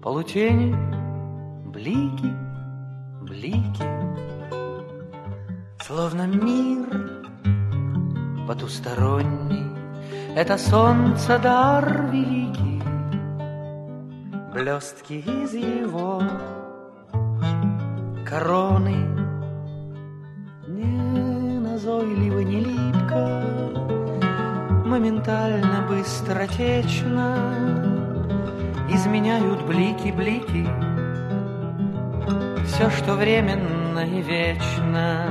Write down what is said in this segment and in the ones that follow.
полутени, блики, блики, словно мир потусторонний. Это солнце дар великий, блестки из его короны. Не назойливо, не липко, моментально, быстротечно изменяют блики, блики все, что временно и вечно.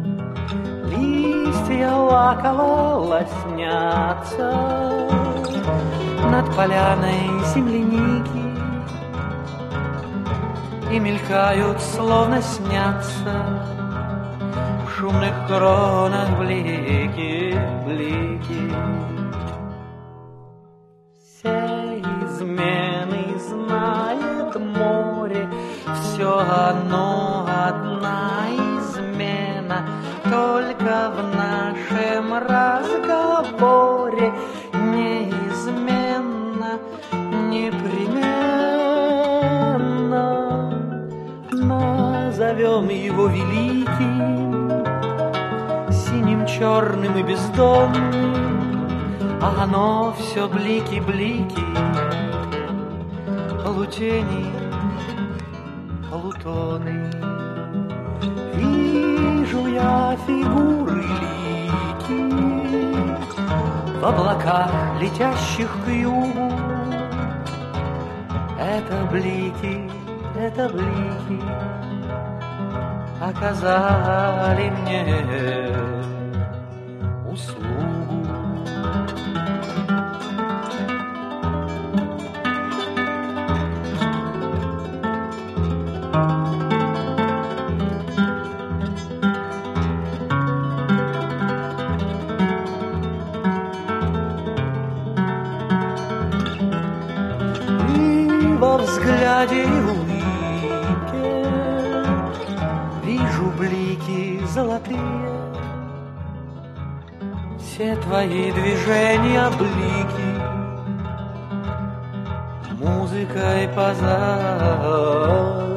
Листья лаково лоснятся над поляной земляники и мелькают, словно снятся в шумных кронах блики, блики. Все измены знает море, все оно одна измена. Только в нашем разговоре неизменно, непременно назовем его великим, синим, черным и бездонным, а оно все блики, блики, полутени, полутоны. Вижу я фигуры лики в облаках, летящих к югу. Это блики оказали мне услугу. Во взгляде и улыбке вижу блики золотые, все твои движения блики музыкой позовут.